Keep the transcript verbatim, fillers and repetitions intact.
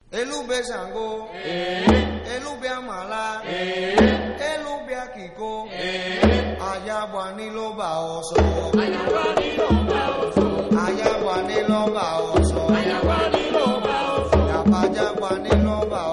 Elube Sango, Elube Amala, Elube Akiko, Ayabuani Loba Oso, Ayabuani Loba Oso, Ayabuani Loba Oso, Ayabuani Loba Oso, Ayabuani Loba